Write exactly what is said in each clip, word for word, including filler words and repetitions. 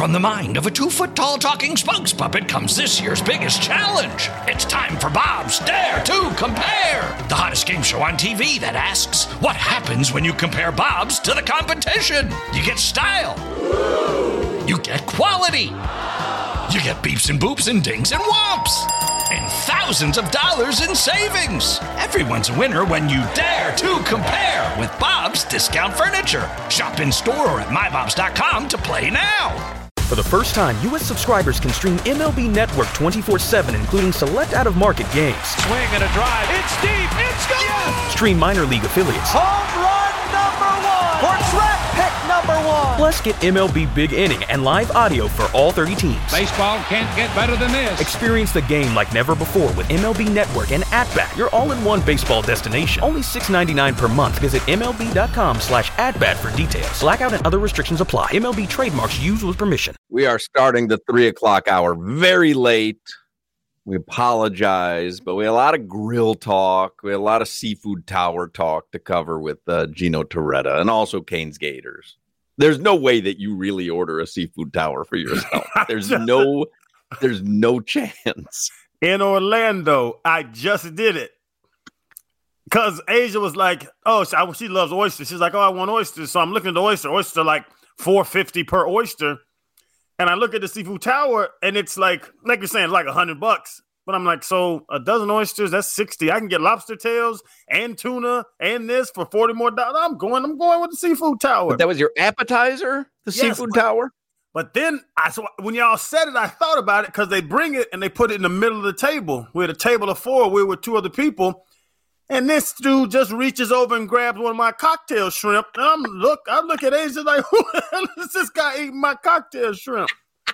From the mind of a two-foot-tall talking spokes puppet comes this year's biggest challenge. It's time for Bob's Dare to Compare, the hottest game show on T V that asks, what happens when you compare Bob's to the competition? You get style. You get quality. You get beeps and boops and dings and whomps. And thousands of dollars in savings. Everyone's a winner when you dare to compare with Bob's Discount Furniture. Shop in store or at my bobs dot com to play now. For the first time, U S subscribers can stream M L B Network twenty-four seven, including select out-of-market games. Swing and a drive. It's deep. It's gone. Yes. Stream minor league affiliates. Home run number one. Or track pick number one. Plus, get M L B Big Inning and live audio for all thirty teams. Baseball can't get better than this. Experience the game like never before with M L B Network and At-Bat, your all-in-one baseball destination. Only six dollars and ninety-nine cents per month. Visit M L B dot com slash at-bat for details. Blackout and other restrictions apply. M L B trademarks used with permission. We are starting the three o'clock hour very late. We apologize, but we had a lot of grill talk. We had a lot of seafood tower talk to cover with uh, Gino Torretta and also Canes Gators. There's no way that you really order a seafood tower for yourself. There's no, there's no chance. In Orlando, I just did it. Because Asia was like, oh, she, she loves oysters. She's like, oh, I want oysters. So I'm looking at the oyster. Oyster like four dollars and fifty cents per oyster. And I look at the seafood tower, and it's like, like you're saying, it's like a hundred bucks. But I'm like, so a dozen oysters, that's sixty. I can get lobster tails and tuna and this for forty more dollars. I'm going, I'm going with the seafood tower. But that was your appetizer, the yes, seafood but, tower? But then I so when y'all said it, I thought about it because they bring it and they put it in the middle of the table. We're at a table of four. We're with two other people. And this dude just reaches over and grabs one of my cocktail shrimp. And I'm look, I look at Asia like, who the hell is this guy eating my cocktail shrimp?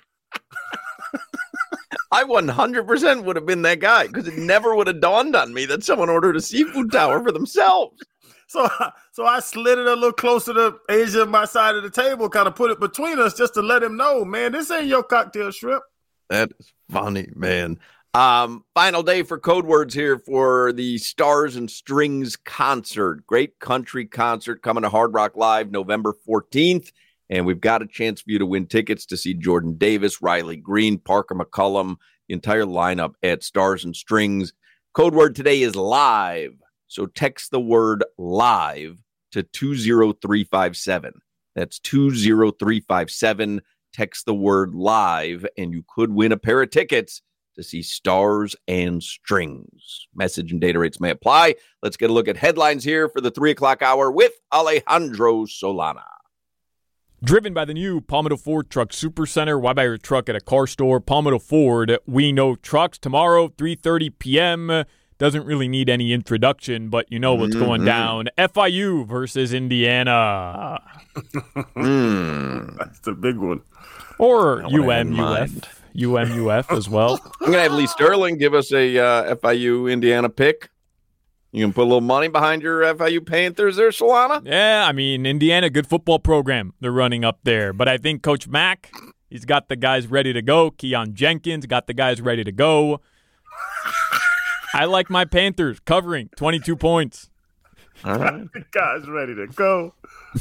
I one hundred percent would have been that guy because it never would have dawned on me that someone ordered a seafood tower for themselves. So, so I slid it a little closer to Asia, my side of the table, kind of put it between us just to let him know, man, this ain't your cocktail shrimp. That is funny, man. Um, final day for code words here for the Stars and Strings concert. Great country concert coming to Hard Rock Live November fourteenth. And we've got a chance for you to win tickets to see Jordan Davis, Riley Green, Parker McCullum, the entire lineup at Stars and Strings. Code word today is live. So text the word live to two zero three five seven. That's two zero three five seven. Text the word live, and you could win a pair of tickets to see Stars and Strings. Message and data rates may apply. Let's get a look at headlines here for the three o'clock hour with Alejandro Solana. Driven by the new Palmetto Ford Truck Supercenter. Why buy your truck at a car store? Palmetto Ford, we know trucks. Tomorrow, three thirty p.m. Doesn't really need any introduction, but you know what's mm-hmm. going down. F I U versus Indiana. mm. That's the big one. Or U M U F. U M U F as well. I'm going to have Lee Sterling give us a uh, F I U Indiana pick. You can put a little money behind your F I U Panthers there, Solana? Yeah, I mean, Indiana, good football program they're running up there. But I think Coach Mack, he's got the guys ready to go. Keon Jenkins got the guys ready to go. I like my Panthers covering twenty-two points. All right. The guys ready to go.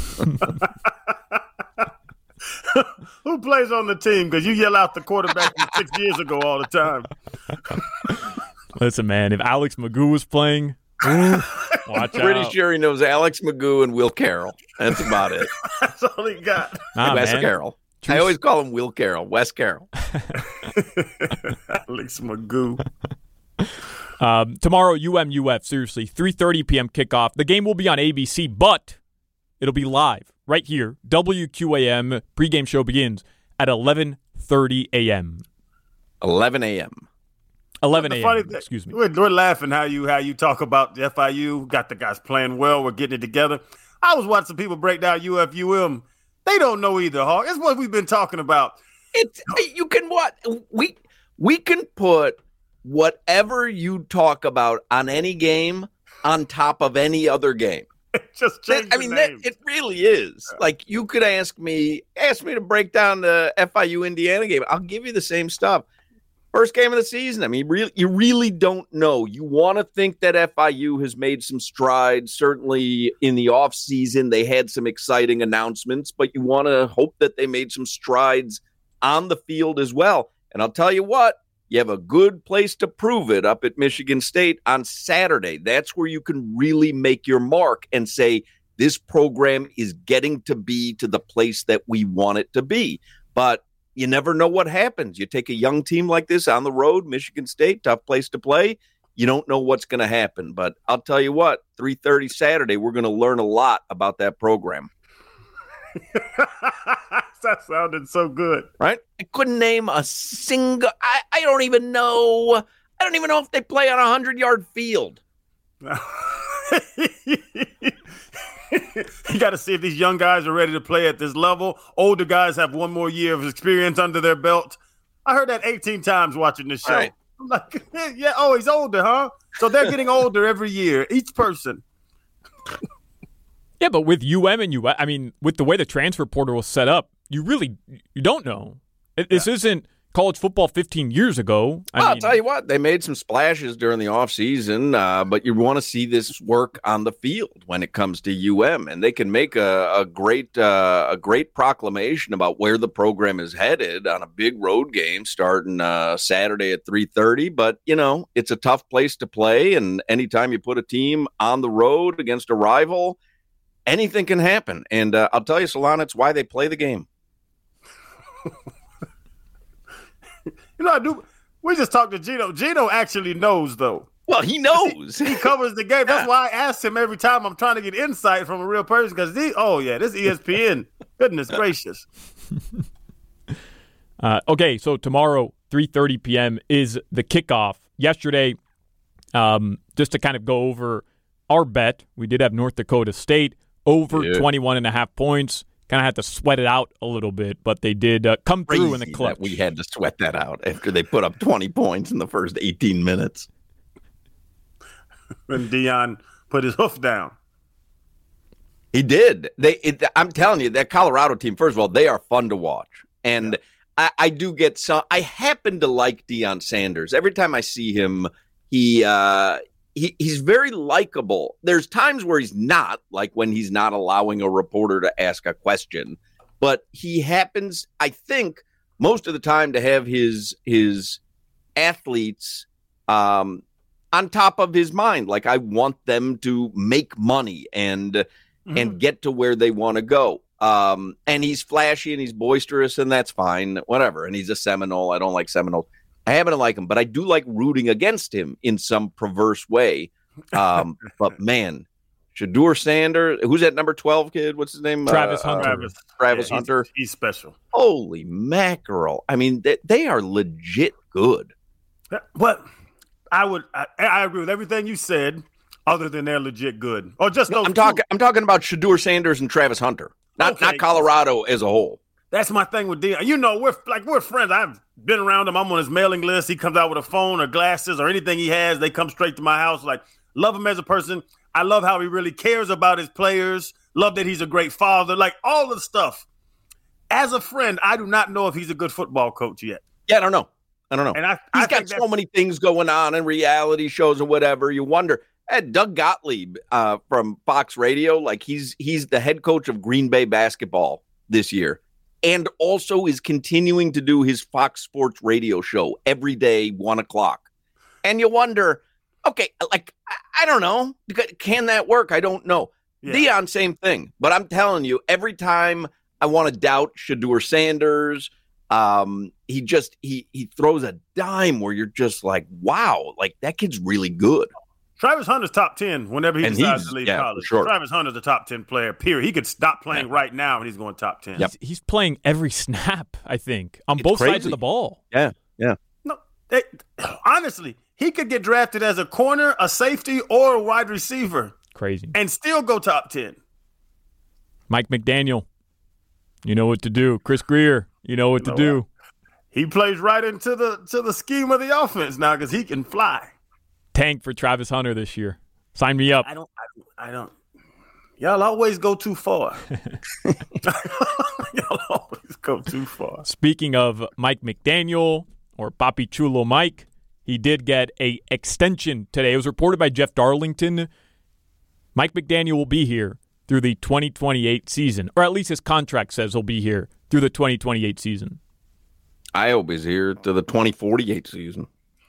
Who plays on the team? Because you yell out the quarterback from six years ago all the time. Listen, man, if Alex Magoo was playing, ooh, watch out. Pretty sure he knows Alex Magoo and Will Carroll. That's about it. That's all he got. Nah, Wes man. Carroll. True. I always call him Will Carroll. Wes Carroll. Alex Magoo. Um, tomorrow, U M U F, seriously, three thirty p.m. kickoff. The game will be on A B C, but it'll be live right here. W Q A M pregame show begins at eleven thirty a.m. eleven a.m. eleven a.m. Excuse me. We're, we're laughing how you how you talk about the F I U. Got the guys playing well. We're getting it together. I was watching people break down U F U M. They don't know either, Hawk. It's what we've been talking about. It's you can what we we can put whatever you talk about on any game on top of any other game. Just change that, I mean, that, it really is. Yeah. Like, you could ask me, ask me to break down the F I U Indiana game. I'll give you the same stuff. First game of the season. I mean, really, you really don't know. You want to think that F I U has made some strides. Certainly in the offseason, they had some exciting announcements, but you want to hope that they made some strides on the field as well. And I'll tell you what, you have a good place to prove it up at Michigan State on Saturday. That's where you can really make your mark and say, this program is getting to be to the place that we want it to be. But you never know what happens. You take a young team like this on the road, Michigan State, tough place to play. You don't know what's going to happen. But I'll tell you what, three thirty Saturday, we're going to learn a lot about that program. That sounded so good. Right? I couldn't name a single – I I don't even know – I don't even know if they play on a hundred-yard field. You got to see if these young guys are ready to play at this level. Older guys have one more year of experience under their belt. I heard that eighteen times watching this show. Right. I'm like, yeah, oh, he's older, huh? So they're getting older every year, each person. Yeah, but with U M and U, I mean, with the way the transfer portal was set up, you really you don't know. This yeah. isn't college football fifteen years ago. I well, mean, I'll tell you what, they made some splashes during the offseason, uh, but you want to see this work on the field when it comes to U M, and they can make a, a great uh, a great proclamation about where the program is headed on a big road game starting uh, Saturday at three thirty. But, you know, it's a tough place to play, and anytime you put a team on the road against a rival, anything can happen. And uh, I'll tell you, Solana, it's why they play the game. You know, I do. We just talked to Gino. Gino actually knows, though. Well, he knows. He, he covers the game. That's why I asked him every time I'm trying to get insight from a real person. Because, oh, yeah, this E S P N. Goodness gracious. Uh, okay, so tomorrow, three thirty p.m. is the kickoff. Yesterday, um, just to kind of go over our bet, we did have North Dakota State over yeah. twenty-one and a half points. Kind of had to sweat it out a little bit, but they did uh, come Crazy through in the clutch. That we had to sweat that out after they put up twenty points in the first eighteen minutes. When Deion put his hoof down. He did. They. It, I'm telling you, that Colorado team, first of all, they are fun to watch. And yeah. I, I do get some – I happen to like Deion Sanders. Every time I see him, he uh, – He, he's very likable. There's times where he's not, like when he's not allowing a reporter to ask a question. But he happens, I think, most of the time to have his his athletes um, on top of his mind. Like, I want them to make money and mm-hmm. and get to where they want to go. Um, and he's flashy and he's boisterous, and that's fine, whatever. And he's a Seminole. I don't like Seminoles. I happen to like him, but I do like rooting against him in some perverse way. Um, but, man, Shedeur Sanders, who's that number twelve kid? What's his name? Travis uh, Hunter. Travis, Travis yeah, Hunter. He's, he's special. Holy mackerel. I mean, they, they are legit good. But I would I, I agree with everything you said, other than they're legit good. Or just those I'm talking I'm talking about Shedeur Sanders and Travis Hunter, not okay. not Colorado as a whole. That's my thing with Deion. You know, we're like we're friends. I've been around him. I'm on his mailing list. He comes out with a phone or glasses or anything he has. They come straight to my house. Like, love him as a person. I love how he really cares about his players. Love that he's a great father. Like, all the stuff. As a friend, I do not know if he's a good football coach yet. Yeah, I don't know. I don't know. And I, he's I got so many things going on in reality shows or whatever. You wonder. And Doug Gottlieb uh, from Fox Radio, like he's he's the head coach of Green Bay basketball this year. And also is continuing to do his Fox Sports radio show every day, one o'clock. And you wonder, okay, like, I, I don't know. Can that work? I don't know. Yeah. Deion, same thing. But I'm telling you, every time I want to doubt Shedeur Sanders, um, he just, he he throws a dime where you're just like, wow, like that kid's really good. Travis Hunter's top ten whenever he and decides to leave yeah, college. Sure. Travis Hunter's a top ten player, period. He could stop playing yeah. right now and he's going top ten. Yep. He's, he's playing every snap, I think, on it's both crazy. sides of the ball. Yeah, yeah. No, they, honestly, he could get drafted as a corner, a safety, or a wide receiver. Crazy. And still go top ten. Mike McDaniel, you know what to do. Chris Greer, you know what you know to do. What? He plays right into the to the scheme of the offense now because he can fly. Tank for Travis Hunter this year. Sign me up. I don't. I, I don't. Y'all always go too far. Y'all always go too far. Speaking of Mike McDaniel or Papi Chulo Mike, he did get a extension today. It was reported by Jeff Darlington. Mike McDaniel will be here through the twenty twenty-eight season, or at least his contract says he'll be here through the twenty twenty-eight season. I hope he's here to the twenty forty-eight season.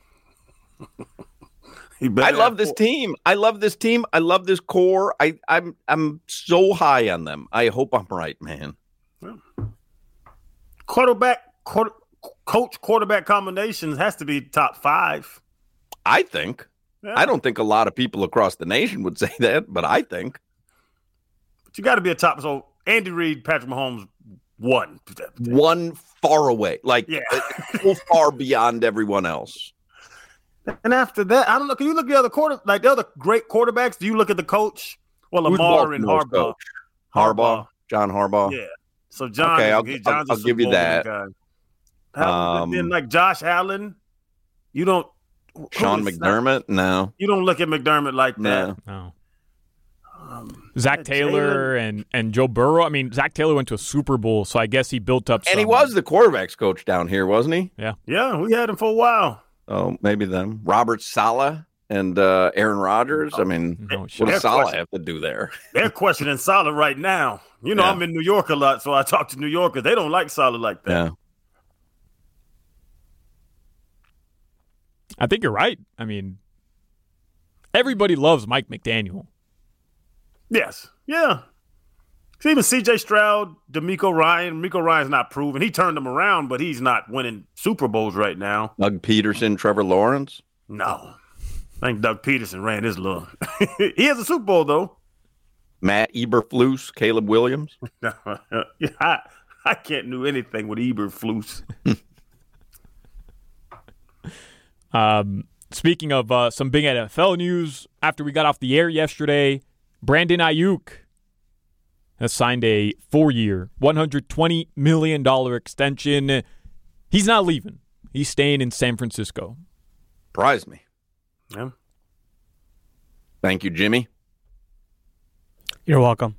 I love this team. I love this team. I love this core. I, I'm I'm so high on them. I hope I'm right, man. Quarterback, quarter, coach, quarterback combinations has to be top five. I think. Yeah. I don't think a lot of people across the nation would say that, but I think. But you got to be a top. So Andy Reid, Patrick Mahomes, one. One far away. Like, yeah. so far beyond everyone else. And after that, I don't know. Can you look at the other quarter, like the other great quarterbacks? Do you look at the coach? Well, Lamar and Harbaugh. Coach? Harbaugh, John Harbaugh. Yeah. So John, okay, I'll, John's I'll, I'll give you that. Um, then like Josh Allen, you don't. Sean McDermott, no. You don't look at McDermott like no. that. No. Um, Zach Taylor and, and Joe Burrow. I mean, Zach Taylor went to a Super Bowl, so I guess he built up. And he was the quarterbacks coach down here, wasn't he? Yeah. Yeah, we had him for a while. Oh, maybe them. Robert Saleh and uh, Aaron Rodgers. I mean, no, what does Saleh have to do there? They're questioning Saleh right now. You know, yeah. I'm in New York a lot, so I talk to New Yorkers. They don't like Saleh like that. Yeah. I think you're right. I mean, everybody loves Mike McDaniel. Yes. Yeah. Even C J Stroud, DeMeco Ryan. DeMeco Ryan's not proven. He turned them around, but he's not winning Super Bowls right now. Doug Peterson, Trevor Lawrence? No. I think Doug Peterson ran his little. He has a Super Bowl, though. Matt Eberflus, Caleb Williams? yeah, I, I can't do anything with Eberflus. um, speaking of uh, some big N F L news, after we got off the air yesterday, Brandon Ayuk has signed a four-year, one hundred twenty million dollars extension. He's not leaving. He's staying in San Francisco. Surprised me. Yeah. Thank you, Jimmy. You're welcome.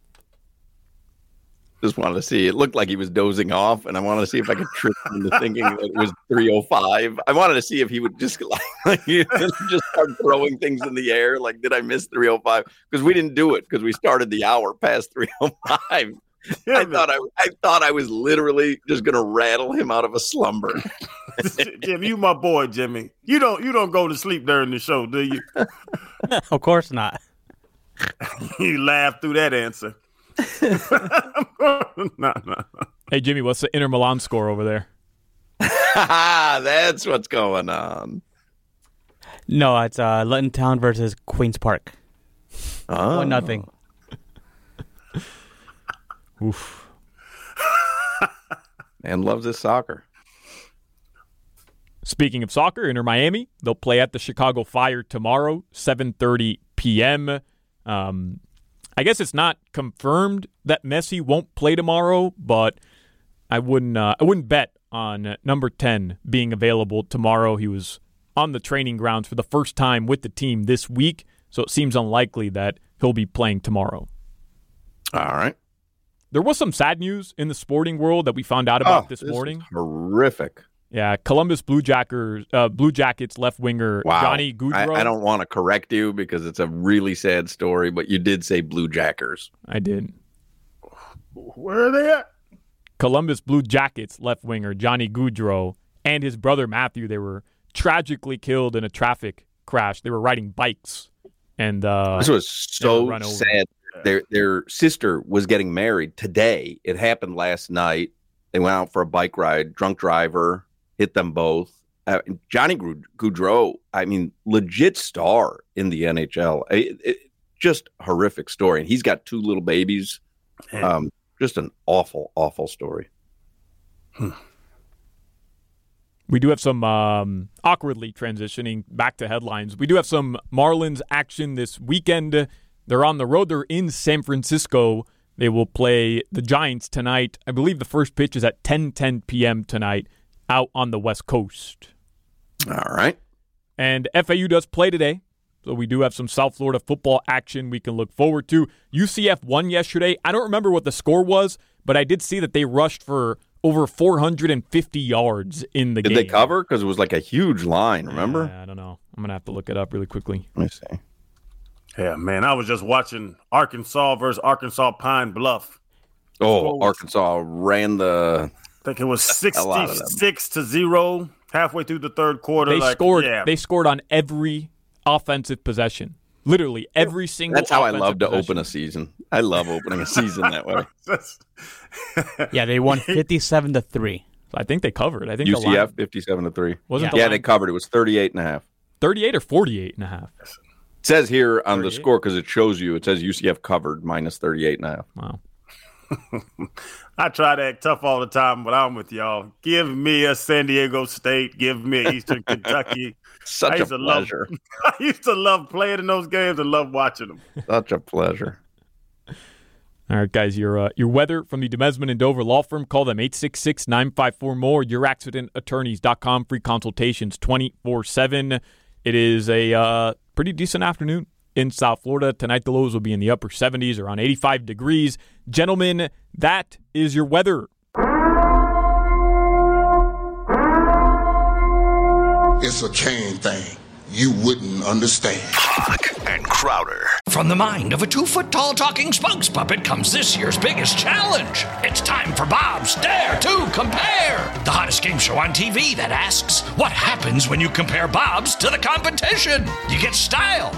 Just wanted to see. It looked like he was dozing off, and I wanted to see if I could trick him into thinking that it was three oh five. I wanted to see if he would just like, like just start throwing things in the air. Like, did I miss three oh five? Because we didn't do it because we started the hour past three oh five. I thought I, I thought I was literally just going to rattle him out of a slumber. Jimmy, you my boy, Jimmy. You don't you don't go to sleep during the show, do you? Of course not. You laughed through that answer. no, no, no. Hey, Jimmy, what's the Inter Milan score over there? That's what's going on. No, it's uh, Luton Town versus Queen's Park. Oh. One nothing. Oof. Man loves his soccer. Speaking of soccer, Inter Miami, they'll play at the Chicago Fire tomorrow, seven thirty p.m. Um, I guess it's not confirmed that Messi won't play tomorrow, but I wouldn't uh, I wouldn't bet on number ten being available tomorrow. He was on the training grounds for the first time with the team this week, so it seems unlikely that he'll be playing tomorrow. All right. There was some sad news in the sporting world that we found out about oh, this, this morning. Horrific. Yeah, Columbus Blue Jackers, uh, Blue Jackets left winger wow. Johnny Gaudreau. I, I don't want to correct you because it's a really sad story, but you did say Blue Jackers. I did. Where are they at? Columbus Blue Jackets left winger Johnny Gaudreau and his brother Matthew, they were tragically killed in a traffic crash. They were riding bikes. and uh, This was so sad. Their, their sister was getting married today. It happened last night. They went out for a bike ride. Drunk driver hit them both. Uh, Johnny Gaudreau, I mean, legit star in the N H L. It, it, just horrific story. And he's got two little babies. Um, just an awful, awful story. Hmm. We do have some um, awkwardly transitioning back to headlines. We do have some Marlins action this weekend. They're on the road. They're in San Francisco. They will play the Giants tonight. I believe the first pitch is at ten ten p.m. tonight out on the West Coast. All right. And F A U does play today, so we do have some South Florida football action we can look forward to. U C F won yesterday. I don't remember what the score was, but I did see that they rushed for over four hundred fifty yards in the did game. Did they cover? Because it was like a huge line, remember? Yeah, I don't know. I'm going to have to look it up really quickly. Let me see. Yeah, man, I was just watching Arkansas versus Arkansas Pine Bluff. Oh, Arkansas ran the think it was sixty-six to zero halfway through the third quarter. They like, scored. Yeah. They scored on every offensive possession. Literally every single. That's how I love to possession. open a season. I love opening a season that way. Yeah, they won fifty-seven to three. I think they covered. I think U the C F line fifty-seven to three. wasn't. Yeah. The Yeah, line they covered. It was thirty-eight and a half. thirty-eight or forty-eight and a half. It says here on the thirty-eight? score because it shows you. It says U C F covered minus thirty-eight and a half. Wow. I try to act tough all the time, but I'm with y'all. Give me a San Diego State. Give me a Eastern Kentucky. Such I a used to love- pleasure. I used to love playing in those games and love watching them. Such a pleasure. All right, guys, your uh, your weather from the Demesman and Dover Law Firm. Call them eight six six, nine five four, M O R E, your accident attorneys dot com. Free consultations twenty-four seven. It is a uh, pretty decent afternoon in South Florida. Tonight, the lows will be in the upper seventies, around eighty-five degrees. Gentlemen, that is your weather. It's a chain thing you wouldn't understand. Hawk and Crowder. From the mind of a two-foot-tall talking spokes puppet comes this year's biggest challenge. It's time for Bob's Dare to Compare, the hottest game show on T V that asks, what happens when you compare Bob's to the competition? You get style.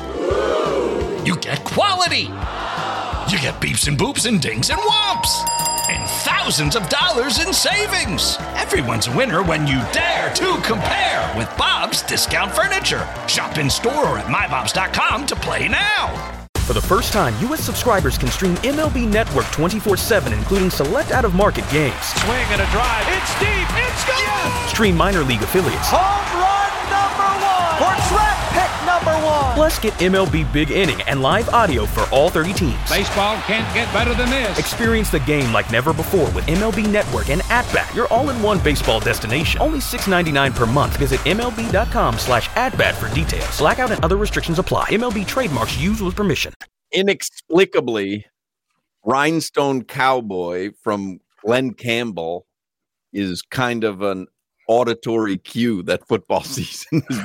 You get quality. You get beeps and boops and dings and whomps. And thousands of dollars in savings. Everyone's a winner when you dare to compare with Bob's Discount Furniture. Shop in store or at my bobs dot com to play now. For the first time, U S subscribers can stream M L B Network twenty-four seven, including select out-of-market games. Swing and a drive. It's deep. It's gone. Stream minor league affiliates. Home run number one. Or track pick number one. Plus, get M L B Big Inning and live audio for all thirty teams. Baseball can't get better than this. Experience the game like never before with M L B Network and At-Bat, your all-in-one baseball destination. Only six dollars and ninety-nine cents per month. Visit M L B dot com slash at-bat for details. Blackout and other restrictions apply. M L B trademarks used with permission. Inexplicably, Rhinestone Cowboy from Glenn Campbell is kind of an auditory cue that football season is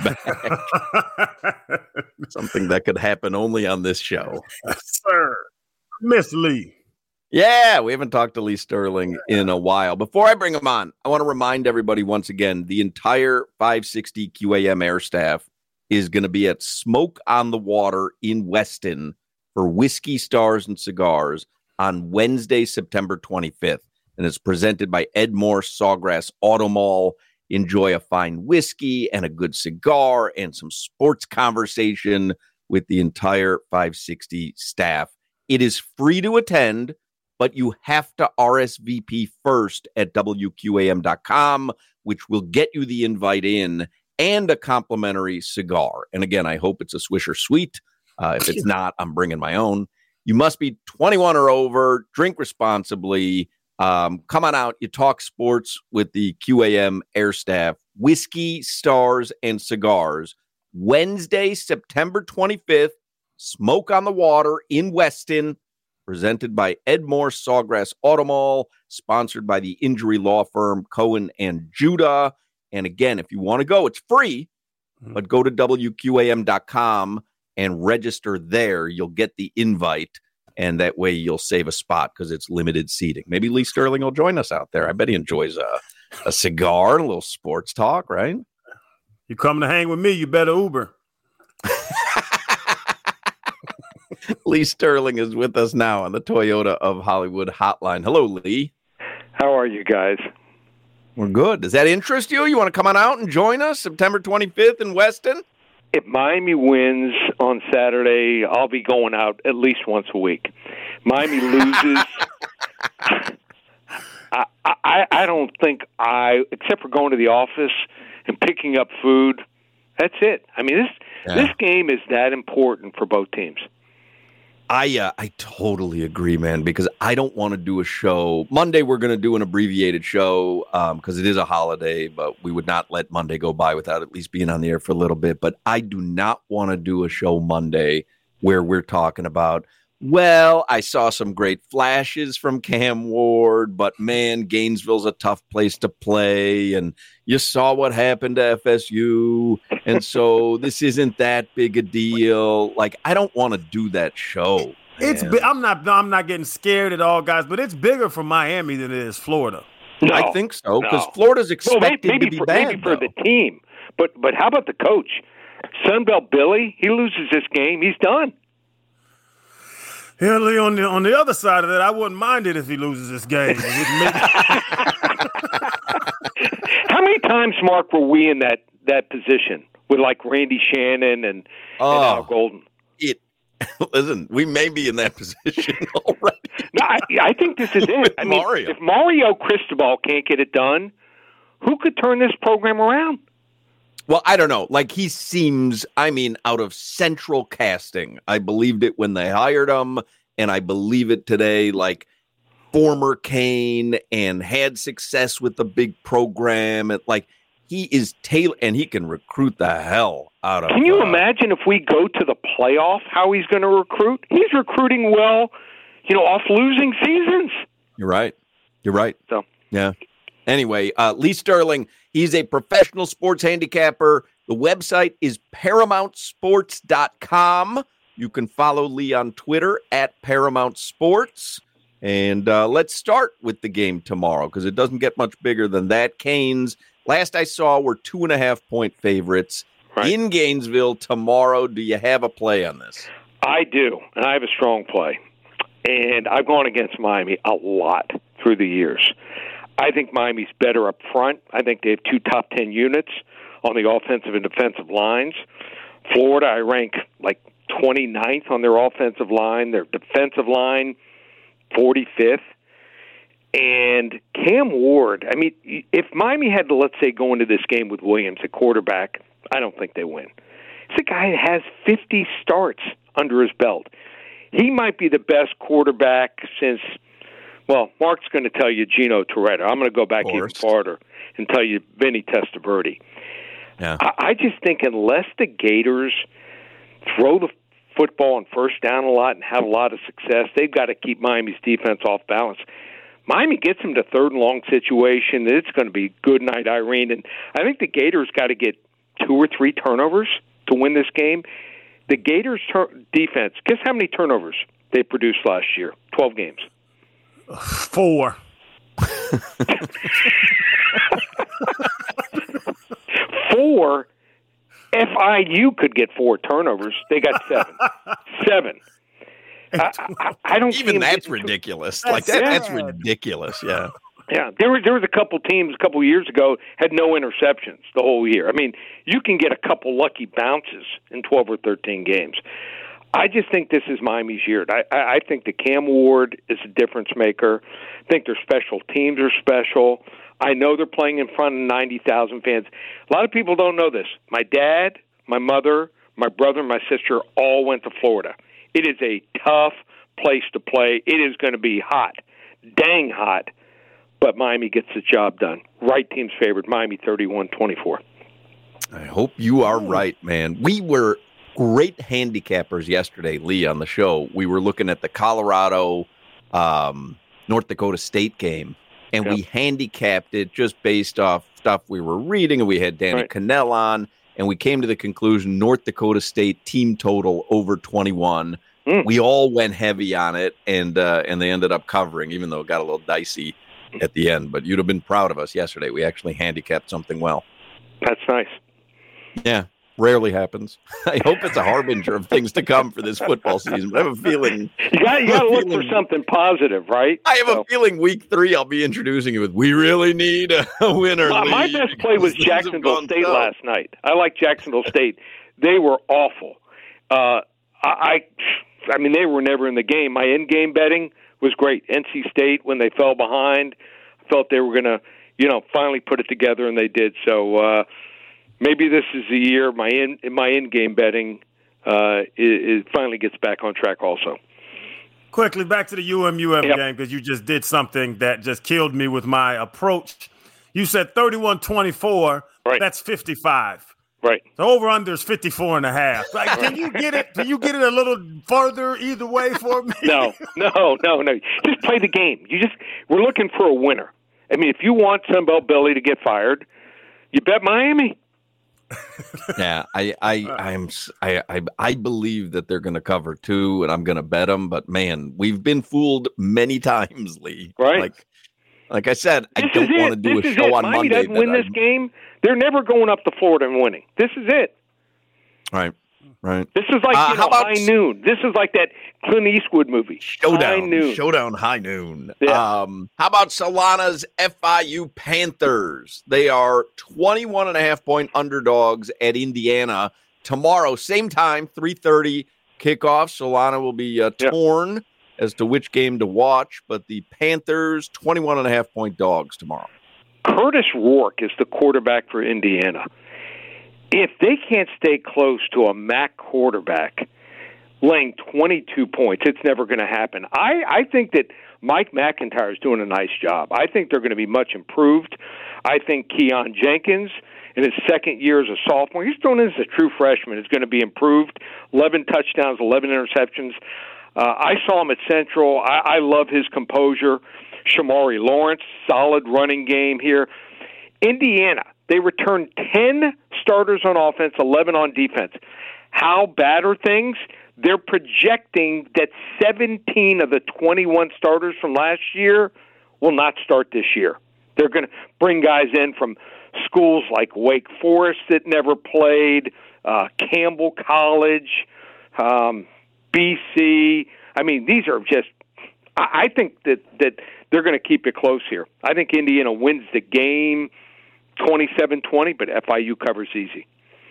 back. Something that could happen only on this show. Sir, Miss Lee. Yeah, we haven't talked to Lee Sterling in a while. Before I bring him on, I want to remind everybody once again, the entire five sixty Q A M air staff is going to be at Smoke on the Water in Weston for Whiskey, Stars, and Cigars on Wednesday, September twenty-fifth. And it's presented by Ed Morse Sawgrass Auto Mall. Enjoy a fine whiskey and a good cigar and some sports conversation with the entire five sixty staff. It is free to attend, but you have to R S V P first at W Q A M dot com, which will get you the invite in and a complimentary cigar. And again, I hope it's a Swisher Sweet. Uh, if it's not, I'm bringing my own. You must be twenty-one or over, drink responsibly. Um, come on out. You talk sports with the Q A M air staff. Whiskey, Stars, and Cigars. Wednesday, September twenty-fifth, Smoke on the Water in Weston, presented by Ed Morse Sawgrass Auto Mall, sponsored by the injury law firm Cohen and Judah. And again, if you want to go, it's free, but go to W Q A M dot com and register there. You'll get the invite, and that way you'll save a spot because it's limited seating. Maybe Lee Sterling will join us out there. I bet he enjoys a, a cigar, a little sports talk, right? You come to hang with me, you better Uber. Lee Sterling is with us now on the Toyota of Hollywood hotline. Hello, Lee. How are you guys? We're good. Does that interest you? You want to come on out and join us September twenty-fifth in Weston? If Miami wins on Saturday, I'll be going out at least once a week. Miami loses. I, I, I don't think I, except for going to the office and picking up food, that's it. I mean, this yeah. this game is that important for both teams. I uh, I totally agree, man, because I don't want to do a show. Monday, we're going to do an abbreviated show because um, it is a holiday, but we would not let Monday go by without at least being on the air for a little bit. But I do not want to do a show Monday where we're talking about, well, I saw some great flashes from Cam Ward, but man, Gainesville's a tough place to play. And you saw what happened to F S U. And so this isn't that big a deal. Like, I don't want to do that show. Man. It's. I'm not. I'm not getting scared at all, guys. But it's bigger for Miami than it is Florida. No, I think so because no. Florida's no, expected maybe to be for, bad. Maybe for though. the team, but but how about the coach? Sunbelt Billy, he loses this game, he's done. Yeah, Lee, on the on the other side of that, I wouldn't mind it if he loses this game. How many times, Mark, were we in that, that position with like Randy Shannon and, oh, and Al Golden? It listen, we may be in that position already. No, I, I think this is it. I mean, Mario. if Mario Cristobal can't get it done, who could turn this program around? Well, I don't know. Like he seems, I mean, out of central casting. I believed it when they hired him, and I believe it today. Like former Kane and had success with the big program. And like he is Taylor, and he can recruit the hell out of. Can you uh, imagine if we go to the playoff, how he's going to recruit? He's recruiting well, you know, off losing seasons. You're right. You're right. So yeah. Anyway, uh, Lee Sterling, he's a professional sports handicapper. The website is paramount sports dot com. You can follow Lee on Twitter at Paramount Sports. And uh, let's start with the game tomorrow because it doesn't get much bigger than that. Canes, last I saw, were two and a half point favorites right. in Gainesville tomorrow. Do you have a play on this? I do, and I have a strong play. And I've gone against Miami a lot through the years. I think Miami's better up front. I think they have two top ten units on the offensive and defensive lines. Florida, I rank like twenty-ninth on their offensive line. Their defensive line, forty-fifth. And Cam Ward, I mean, if Miami had to, let's say, go into this game with Williams at quarterback, I don't think they win. It's a guy that has fifty starts under his belt. He might be the best quarterback since, well, Mark's going to tell you Gino Toretta. I'm going to go back even farther and tell you Vinny Testaverde. Yeah. I, I just think unless the Gators throw the football on first down a lot and have a lot of success, they've got to keep Miami's defense off balance. Miami gets them to third and long situation. It's going to be good night, Irene. And I think the Gators got to get two or three turnovers to win this game. The Gators' tur- defense, guess how many turnovers they produced last year? twelve games. Four. Four. F I U could get four turnovers. They got seven. Seven. I, I, I don't even that's to, ridiculous. Like that, yeah. that's ridiculous. Yeah. Yeah, there was there was a couple teams a couple years ago had no interceptions the whole year. I mean, you can get a couple lucky bounces in twelve or thirteen games. I just think this is Miami's year. I, I, I think the Cam Ward is a difference maker. I think their special teams are special. I know they're playing in front of ninety thousand fans. A lot of people don't know this. My dad, my mother, my brother, and my sister all went to Florida. It is a tough place to play. It is going to be hot, dang hot. But Miami gets the job done. Right team's favorite, Miami thirty-one twenty-four. I hope you are right, man. We were great handicappers yesterday, Lee, on the show. We were looking at the Colorado, um, North Dakota State game, and yep. we handicapped it just based off stuff we were reading, and we had Danny right. Cannell on, and we came to the conclusion North Dakota State team total over twenty-one. Mm. We all went heavy on it, and uh, and they ended up covering, even though it got a little dicey at the end. But you'd have been proud of us yesterday. We actually handicapped something well. That's nice. Yeah, rarely happens. I hope it's a harbinger of things to come for this football season. But I have a feeling you got you got to look feeling, for something positive, right? I have so. a feeling week three I'll be introducing you with. We really need a winner. My, my best play was Jacksonville State down. last night. I like Jacksonville State. They were awful. Uh, I, I mean, they were never in the game. My in-game betting was great. N C State, when they fell behind, I felt they were going to, you know, finally put it together, and they did. So uh, maybe this is the year my in my in-game betting uh, is, is finally gets back on track also. Quickly, back to the U M U F yep. game, because you just did something that just killed me with my approach. You said thirty-one twenty-four. Right. That's fifty-five. Right. The over-under is fifty-four and a half. Like, can you get it? Can you get it a little further either way for me? No, no, no, no. Just play the game. You just we're looking for a winner. I mean, if you want Sunbelt Billy to get fired, you bet Miami. Yeah, I, I, I'm, I, I, I believe that they're going to cover two, and I'm going to bet them. But man, we've been fooled many times, Lee. Right. Like, Like I said, I this don't want to do this a show it. on Miami Monday. doesn't win I, this game, they're never going up to Florida and winning. This is it. Right, right. This is like uh, you know, how about High Noon. This is like that Clint Eastwood movie, Showdown, High Noon. Showdown, High Noon. Yeah. Um, how about Solana's F I U Panthers? They are twenty-one and a half point underdogs at Indiana tomorrow, same time, three thirty kickoff. Solana will be uh, torn yep. as to which game to watch, but the Panthers, twenty-one and a half point dogs tomorrow. Curtis Rourke is the quarterback for Indiana. If they can't stay close to a M A C quarterback laying twenty-two points, it's never going to happen. I, I think that Mike McIntyre is doing a nice job. I think they're going to be much improved. I think Keon Jenkins, in his second year as a sophomore, he's thrown in as a true freshman, is going to be improved. eleven touchdowns, eleven interceptions. Uh, I saw him at Central. I, I love his composure. Shamari Lawrence, solid running game here. Indiana, they returned ten starters on offense, eleven on defense. How bad are things? They're projecting that seventeen of the twenty-one starters from last year will not start this year. They're going to bring guys in from schools like Wake Forest that never played, uh, Campbell College, um, B C. I mean, these are just – I think that, that they're going to keep it close here. I think Indiana wins the game twenty-seven twenty, but F I U covers easy.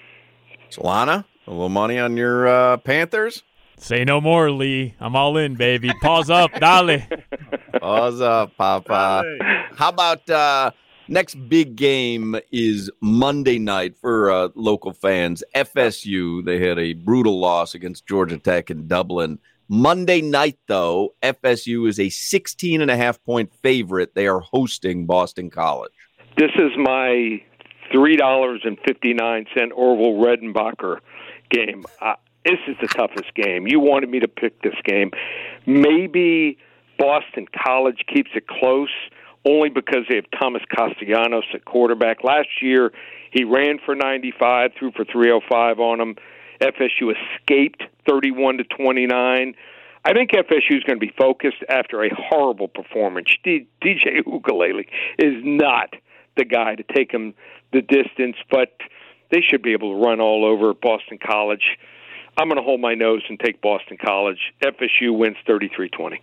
Solana, a little money on your uh, Panthers? Say no more, Lee. I'm all in, baby. Pause up, dale. Pause up, Papa. How about uh, next big game is Monday night for uh, local fans. F S U, they had a brutal loss against Georgia Tech in Dublin. Monday night, though, F S U is a sixteen and a half point favorite. They are hosting Boston College. This is my three dollars and fifty-nine cents Orville Redenbacher game. Uh, this is the toughest game. You wanted me to pick this game. Maybe Boston College keeps it close only because they have Thomas Castellanos at quarterback. Last year, he ran for ninety-five, threw for three oh five on him. F S U escaped thirty-one to twenty-nine. I think F S U is going to be focused after a horrible performance. D- DJ Ukulele is not the guy to take him the distance, but they should be able to run all over Boston College. I'm going to hold my nose and take Boston College. F S U wins thirty-three twenty.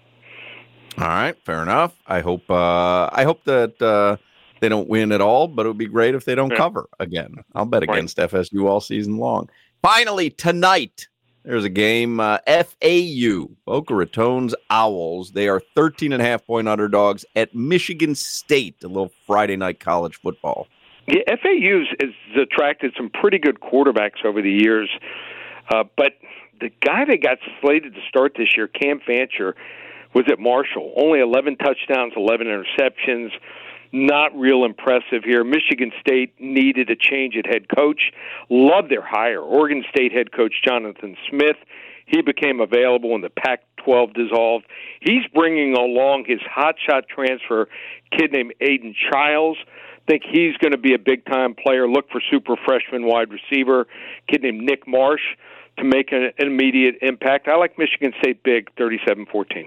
All right, fair enough. I hope uh, I hope that uh, they don't win at all, but it would be great if they don't yeah. cover again. I'll bet against right. F S U all season long. Finally, tonight, there's a game, uh, F A U, Boca Raton's Owls. They are thirteen and a half point underdogs at Michigan State, a little Friday night college football. Yeah, F A U's has attracted some pretty good quarterbacks over the years, uh, but the guy that got slated to start this year, Cam Fancher, was at Marshall. Only eleven touchdowns, eleven interceptions. Not real impressive here. Michigan State needed a change at head coach. Love their hire. Oregon State head coach Jonathan Smith. He became available when the Pac twelve dissolved. He's bringing along his hotshot transfer kid named Aiden Childs. Think he's going to be a big-time player. Look for super freshman wide receiver, kid named Nick Marsh, to make an immediate impact. I like Michigan State big, thirty-seven fourteen.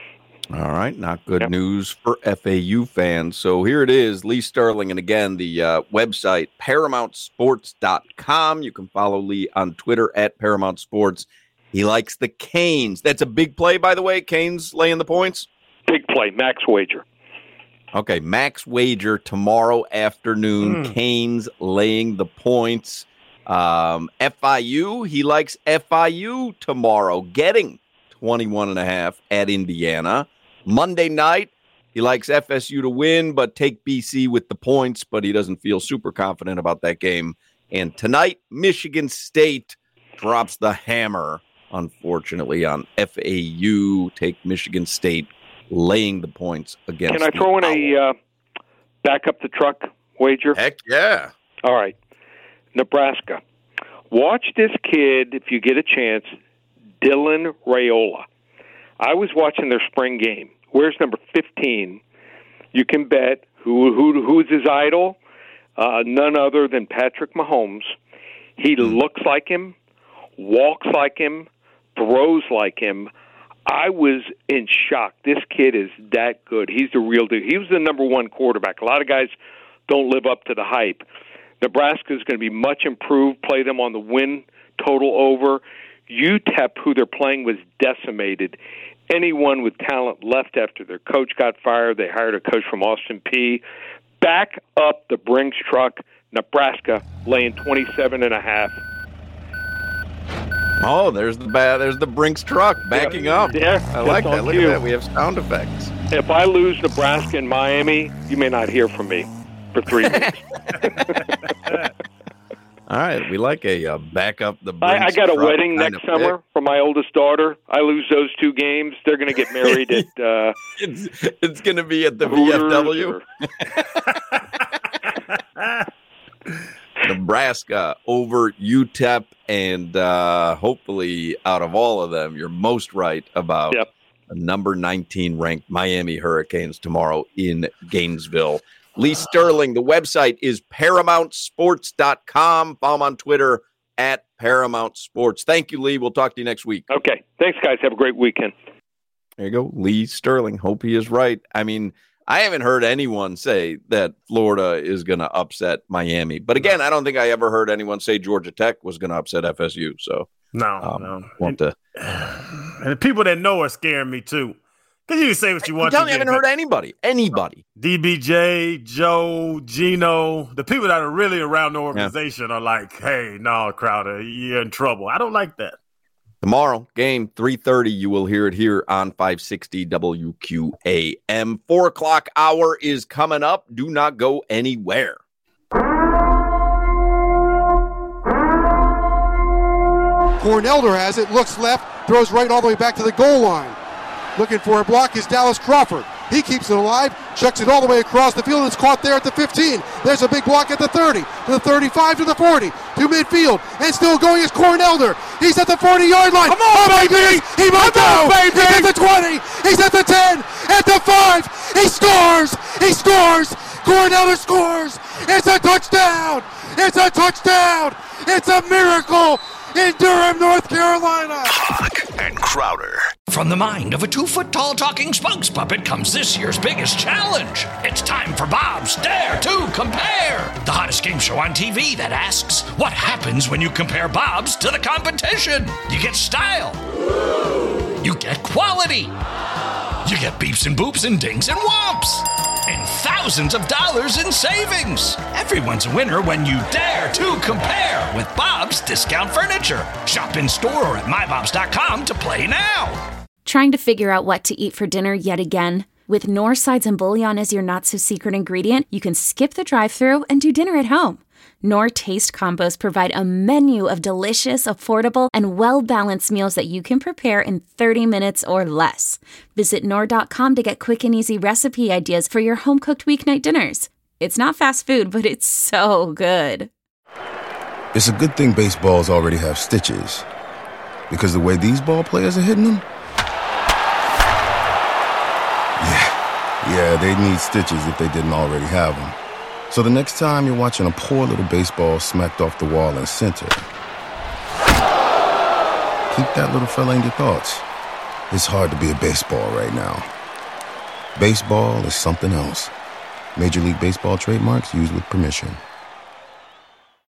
All right, not good yep. news for F A U fans. So here it is, Lee Sterling, and again, the uh, website, paramount sports dot com. You can follow Lee on Twitter at Paramount Sports. He likes the Canes. That's a big play, by the way, Canes laying the points? Big play, max wager. Okay, max wager tomorrow afternoon, mm. Canes laying the points. Um, F I U, he likes F I U tomorrow, getting twenty-one and a half at Indiana. Monday night, he likes F S U to win, but take B C with the points, but he doesn't feel super confident about that game. And tonight, Michigan State drops the hammer, unfortunately, on F A U. Take Michigan State laying the points against Can I throw in a uh, back up the truck wager? Heck yeah. All right. Nebraska. Watch this kid, if you get a chance, Dylan Raiola. I was watching their spring game. Where's number fifteen? You can bet who who who's his idol? Uh, none other than Patrick Mahomes. He looks like him, walks like him, throws like him. I was in shock. This kid is that good. He's the real deal. He was the number one quarterback. A lot of guys don't live up to the hype. Nebraska is going to be much improved, play them on the win total over. U T E P, who they're playing, was decimated. Anyone with talent left after their coach got fired. They hired a coach from Austin Peay. Back up the Brinks truck. Nebraska laying twenty-seven and a half. Oh, there's the ba- there's the Brinks truck backing yeah, up. Yeah, I like that. Look cue. at that. We have sound effects. If I lose Nebraska and Miami, you may not hear from me for three weeks. All right, we like a uh, back up the Brinks I, I got a truck wedding kind next of summer pick. for my oldest daughter. I lose those two games. They're going to get married at uh, It's it's going to be at the V F W. Nebraska over U T E P, and uh, hopefully out of all of them, you're most right about yep. the number nineteen ranked Miami Hurricanes tomorrow in Gainesville. Lee Sterling, the website is paramount sports dot com. Follow him on Twitter at Paramount Sports. Thank you, Lee. We'll talk to you next week. Okay. Thanks, guys. Have a great weekend. There you go. Lee Sterling. Hope he is right. I mean, I haven't heard anyone say that Florida is going to upset Miami. But again, I don't think I ever heard anyone say Georgia Tech was going to upset F S U. So no, um, no. Want and, to... and the people that know are scaring me too. Because you can say what you want. You haven't heard anybody. Anybody. D B J, Joe, Gino, the people that are really around the organization yeah. are like, hey, no, Crowder, you're in trouble. I don't like that. Tomorrow, game three thirty, you will hear it here on five sixty W Q A M. Four o'clock hour is coming up. Do not go anywhere. Cornelder has it, looks left, throws right all the way back to the goal line. Looking for a block is Dallas Crawford. He keeps it alive, chucks it all the way across the field, and it's caught there at the fifteen. There's a big block at the thirty, to the thirty-five, to the forty, to midfield, and still going is Cornelder. He's at the forty-yard line. Come on, oh, baby! He might go! He's at the twenty, he's at the ten, at the five, he scores! He scores! Cornelder scores! It's a touchdown! It's a touchdown! It's a miracle in Durham, North Carolina! Hawk and Crowder. From the mind of a two-foot-tall talking spokes puppet comes this year's biggest challenge. It's time for Bob's Dare to Compare, the hottest game show on T V that asks, what happens when you compare Bob's to the competition? You get style. You get quality. You get beeps and boops and dings and whomps. And thousands of dollars in savings. Everyone's a winner when you dare to compare with Bob's Discount Furniture. Shop in store or at my bobs dot com to play now. Trying to figure out what to eat for dinner yet again? With Knorr sides and bouillon as your not-so-secret ingredient, you can skip the drive-thru and do dinner at home. Knorr Taste Combos provide a menu of delicious, affordable, and well-balanced meals that you can prepare in thirty minutes or less. Visit Knorr dot com to get quick and easy recipe ideas for your home-cooked weeknight dinners. It's not fast food, but it's so good. It's a good thing baseballs already have stitches, because the way these ball players are hitting them, yeah, yeah, they need stitches if they didn't already have them. So the next time you're watching a poor little baseball smacked off the wall in center, keep that little fella in your thoughts. It's hard to be a baseball right now. Baseball is something else. Major League Baseball trademarks used with permission.